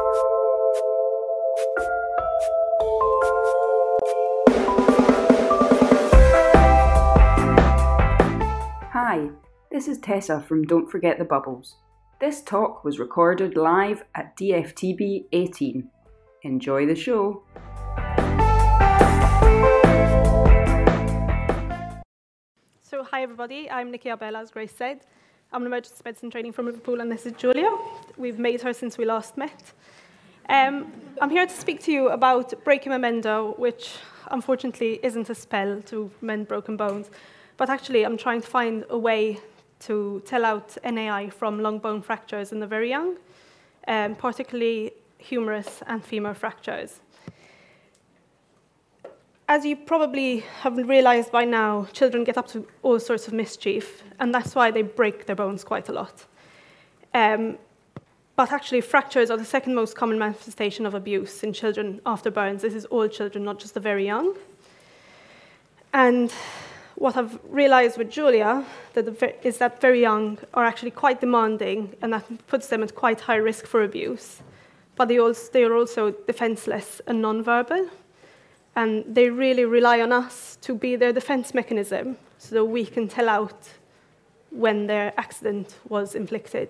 Hi, this is Tessa from Don't Forget the Bubbles. This talk was recorded live at DFTB 18. Enjoy the show. So hi everybody, I'm Nikki Arbella, as Grace said. I'm an emergency medicine training from Liverpool, and this is Julia. We've made her since we last met. I'm here to speak to you about brachymamendo, which unfortunately isn't a spell to mend broken bones, but actually I'm trying to find a way to tell out NAI from long bone fractures in the very young, particularly humerus and femur fractures. As you probably have realized by now, children get up to all sorts of mischief, and that's why they break their bones quite a lot. But actually, fractures are the second most common manifestation of abuse in children after burns. This is all children, not just the very young. And what I've realized with Julia is that very young are actually quite demanding, and that puts them at quite high risk for abuse. But they are also defenseless and non-verbal. And they really rely on us to be their defense mechanism so that we can tell out when their accident was inflicted.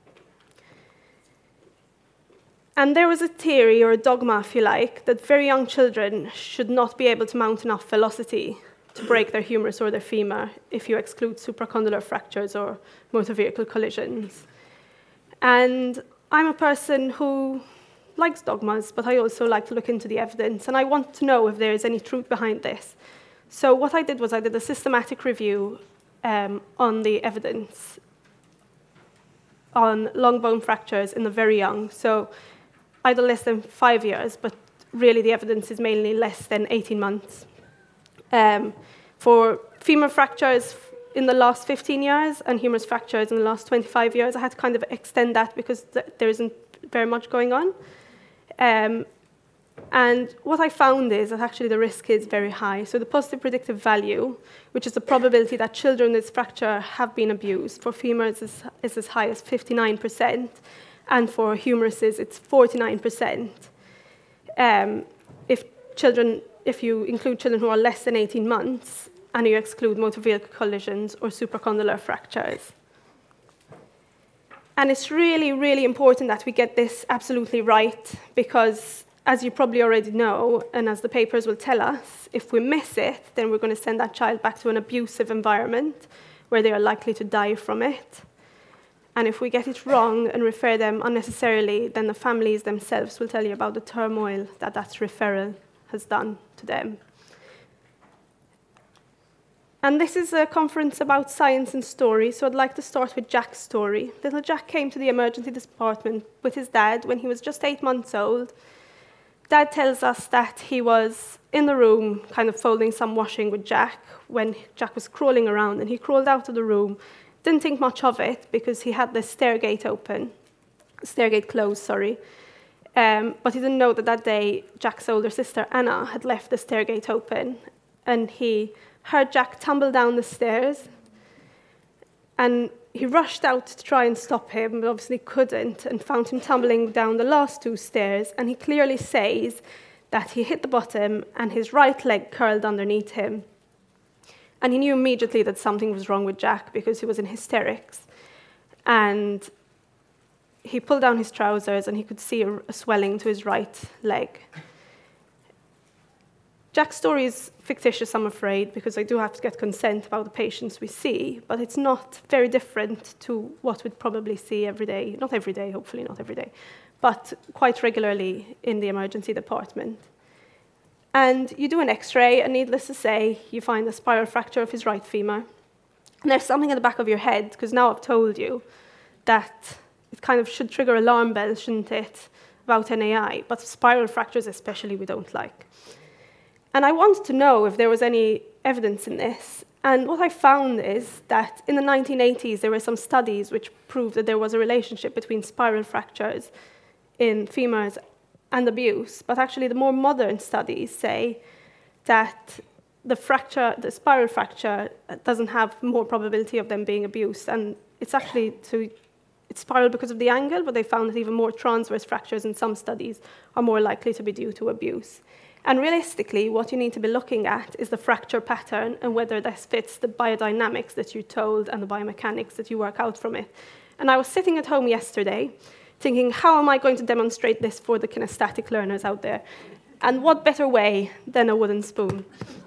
And there was a theory, or a dogma, if you like, that very young children should not be able to mount enough velocity to break their humerus or their femur, if you exclude supracondylar fractures or motor vehicle collisions. And I'm a person who likes dogmas, but I also like to look into the evidence, and I want to know if there is any truth behind this. So what I did was I did a systematic review on the evidence on long bone fractures in the very young. So either less than 5 years, but really the evidence is mainly less than 18 months. For femur fractures in the last 15 years and humerus fractures in the last 25 years, I had to kind of extend that because there isn't very much going on. And what I found is that actually the risk is very high. So the positive predictive value, which is the probability that children with this fracture have been abused, for femurs is as high as 59%, and for humeruses it's 49%. If you include children who are less than 18 months, and you exclude motor vehicle collisions or supracondylar fractures. And it's really, really important that we get this absolutely right, because as you probably already know, and as the papers will tell us, if we miss it, then we're going to send that child back to an abusive environment where they are likely to die from it. And if we get it wrong and refer them unnecessarily, then the families themselves will tell you about the turmoil that referral has done to them. And this is a conference about science and story, so I'd like to start with Jack's story. Little Jack came to the emergency department with his dad when he was just 8 months old. Dad tells us that he was in the room, kind of folding some washing with Jack, when Jack was crawling around, and he crawled out of the room. Didn't think much of it, because he had the stairgate closed, but he didn't know that day Jack's older sister, Anna, had left the stairgate open, and he heard Jack tumble down the stairs, and he rushed out to try and stop him, but obviously couldn't, and found him tumbling down the last 2 stairs, and he clearly says that he hit the bottom and his right leg curled underneath him. And he knew immediately that something was wrong with Jack because he was in hysterics. And he pulled down his trousers and he could see a swelling to his right leg. Jack's story is fictitious, I'm afraid, because I do have to get consent about the patients we see, but it's not very different to what we'd probably see every day. Not every day, hopefully not every day, but quite regularly in the emergency department. And you do an X-ray, and needless to say, you find a spiral fracture of his right femur. And there's something at the back of your head, because now I've told you that it kind of should trigger alarm bells, shouldn't it, about NAI, but spiral fractures especially we don't like. And I wanted to know if there was any evidence in this. And what I found is that in the 1980s, there were some studies which proved that there was a relationship between spiral fractures in femurs and abuse. But actually, the more modern studies say that the spiral fracture doesn't have more probability of them being abused. And it's actually it's spiraled because of the angle, but they found that even more transverse fractures in some studies are more likely to be due to abuse. And realistically, what you need to be looking at is the fracture pattern and whether this fits the biodynamics that you're told and the biomechanics that you work out from it. And I was sitting at home yesterday thinking, how am I going to demonstrate this for the kinesthetic learners out there? And what better way than a wooden spoon?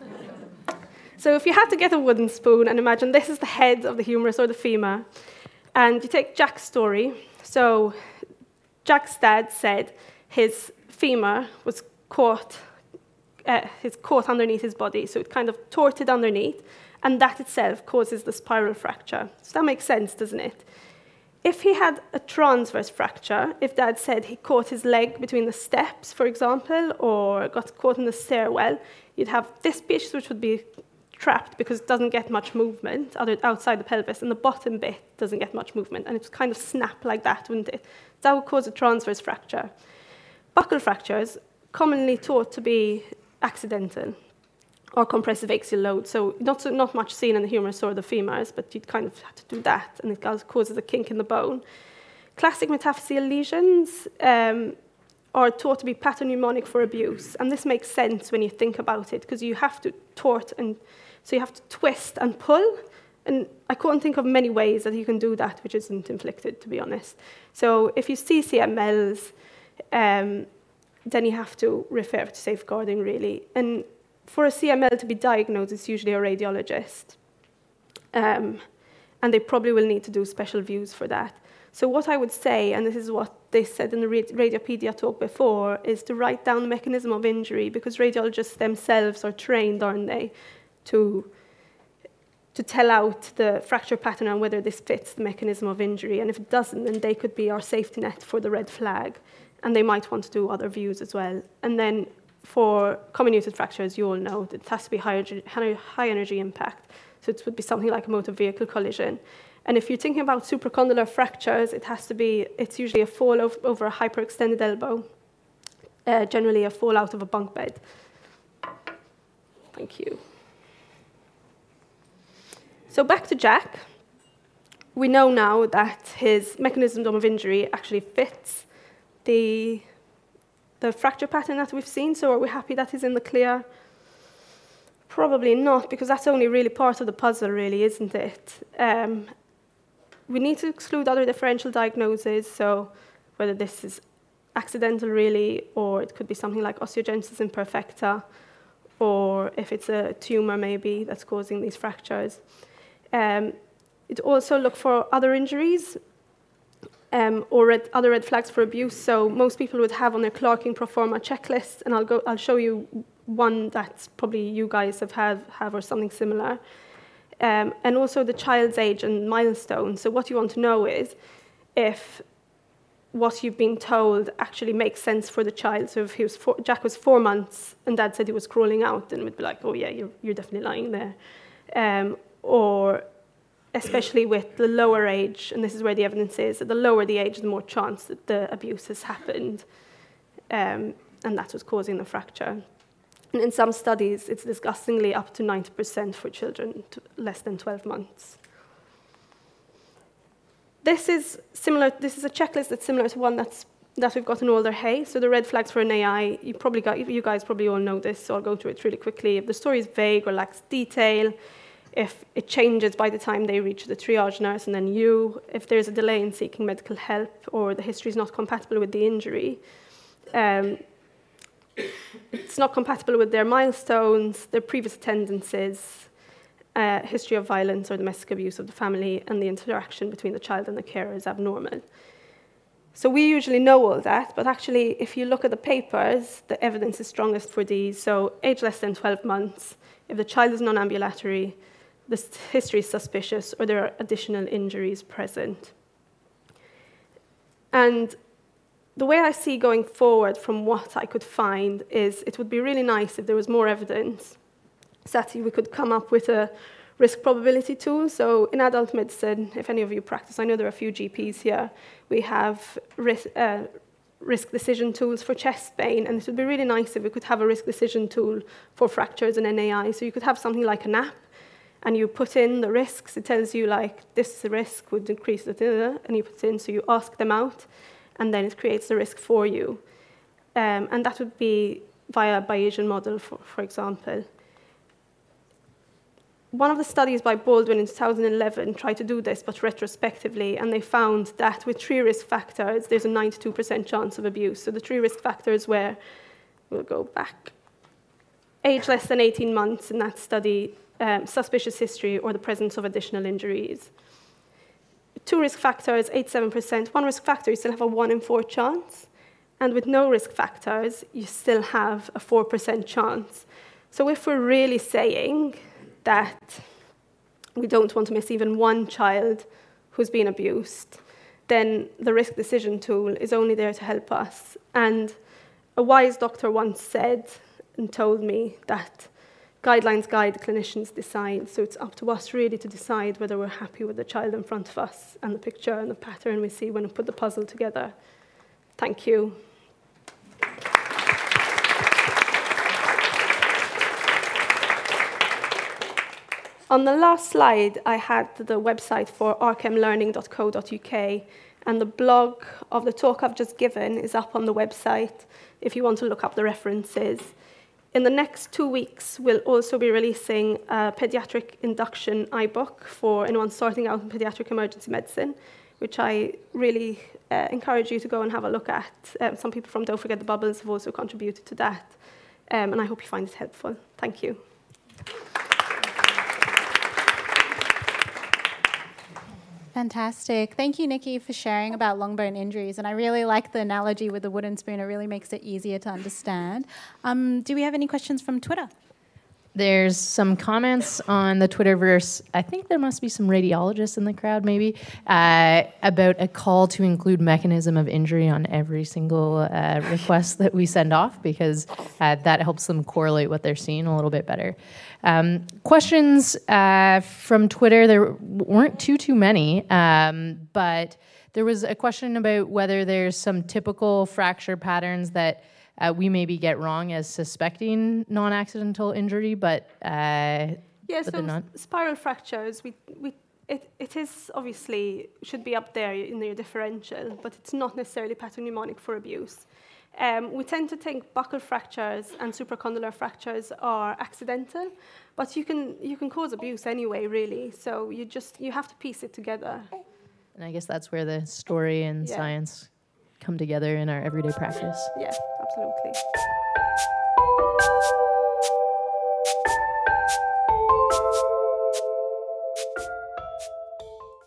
So if you had to get a wooden spoon and imagine this is the head of the humerus or the femur, and you take Jack's story. So Jack's dad said his femur was caught underneath his body, so it kind of torted underneath, and that itself causes the spiral fracture. So that makes sense, doesn't it? If he had a transverse fracture, if Dad said he caught his leg between the steps, for example, or got caught in the stairwell, you'd have this piece which would be trapped because it doesn't get much movement outside the pelvis, and the bottom bit doesn't get much movement, and it would kind of snap like that, wouldn't it? That would cause a transverse fracture. Buccal fractures, commonly thought to be accidental or compressive axial load, so not much seen in the humerus or the femurs, but you'd kind of have to do that, and it causes a kink in the bone. Classic metaphyseal lesions are thought to be pathognomonic for abuse, and this makes sense when you think about it, because you have to tort, and so you have to twist and pull, and I couldn't think of many ways that you can do that which isn't inflicted, to be honest. So if you see CMLs, then you have to refer to safeguarding, really. And for a CML to be diagnosed, it's usually a radiologist. And they probably will need to do special views for that. So what I would say, and this is what they said in the Radiopedia talk before, is to write down the mechanism of injury, because radiologists themselves are trained, aren't they, to tell out the fracture pattern and whether this fits the mechanism of injury. And if it doesn't, then they could be our safety net for the red flag. And they might want to do other views as well. And then for comminuted fractures, you all know that it has to be high energy impact. So it would be something like a motor vehicle collision. And if you're thinking about supracondylar fractures, it's usually a fall over a hyperextended elbow, generally a fall out of a bunk bed. Thank you. So back to Jack. We know now that his mechanism of injury actually fits the fracture pattern that we've seen, so are we happy that he's in the clear? Probably not, because that's only really part of the puzzle, really, isn't it? We need to exclude other differential diagnoses, so whether this is accidental, really, or it could be something like osteogenesis imperfecta, or if it's a tumor, maybe, that's causing these fractures. It also look for other injuries, or other red flags for abuse. So most people would have on their Clarking Proforma checklist, and I'll show you one that probably you guys have or something similar. And also the child's age and milestone. So what you want to know is if what you've been told actually makes sense for the child. So if Jack was 4 months and Dad said he was crawling out, then we'd be like, oh yeah, you're definitely lying there. Or especially with the lower age, and this is where the evidence is, that the lower the age, the more chance that the abuse has happened, and that's what's causing the fracture. And in some studies, it's disgustingly up to 90% for children less than 12 months. This is a checklist that's similar to one that we've got in Alder Hey. So the red flags for an AI, you guys probably all know this, so I'll go through it really quickly. If the story is vague or lacks detail, if it changes by the time they reach the triage nurse and then you, if there's a delay in seeking medical help or the history is not compatible with the injury, it's not compatible with their milestones, their previous attendances, history of violence or domestic abuse of the family, and the interaction between the child and the carer is abnormal. So we usually know all that, but actually, if you look at the papers, the evidence is strongest for these. So age less than 12 months, if the child is non-ambulatory, the history is suspicious, or there are additional injuries present. And the way I see going forward from what I could find is it would be really nice if there was more evidence so that we could come up with a risk probability tool. So in adult medicine, if any of you practice, I know there are a few GPs here, we have risk decision tools for chest pain, and it would be really nice if we could have a risk decision tool for fractures and NAI. So you could have something like an app, and you put in the risks. It tells you, like, this risk would increase, and you put it in, so you ask them out, and then it creates the risk for you. And that would be via a Bayesian model, for example. One of the studies by Baldwin in 2011 tried to do this, but retrospectively, and they found that with 3 risk factors, there's a 92% chance of abuse. So the 3 risk factors were, we'll go back, age less than 18 months in that study, suspicious history, or the presence of additional injuries. 2 risk factors, 87%. 1 risk factor, you still have a 1 in 4 chance. And with no risk factors, you still have a 4% chance. So if we're really saying that we don't want to miss even one child who's been abused, then the risk decision tool is only there to help us. And a wise doctor once said and told me that guidelines guide, clinicians decide. So it's up to us really to decide whether we're happy with the child in front of us and the picture and the pattern we see when we put the puzzle together. Thank you. On the last slide, I had the website for archemlearning.co.uk, and the blog of the talk I've just given is up on the website if you want to look up the references. In the next 2 weeks, we'll also be releasing a pediatric induction iBook for anyone starting out in pediatric emergency medicine, which I really encourage you to go and have a look at. Some people from Don't Forget the Bubbles have also contributed to that, and I hope you find it helpful. Thank you. Fantastic. Thank you, Nikki, for sharing about long bone injuries. And I really like the analogy with the wooden spoon. It really makes it easier to understand. Do we have any questions from Twitter? There's some comments on the Twitterverse. I think there must be some radiologists in the crowd, maybe, about a call to include mechanism of injury on every single request that we send off, because that helps them correlate what they're seeing a little bit better. Questions from Twitter, there weren't too many, but there was a question about whether there's some typical fracture patterns that we maybe get wrong as suspecting non-accidental injury, but so spiral fractures, it is obviously should be up there in your differential, but it's not necessarily pathognomonic for abuse. We tend to think buccal fractures and supracondylar fractures are accidental, but you can cause abuse anyway, really. So you have to piece it together. And I guess that's where the story and science come together in our everyday practice. Yeah, absolutely.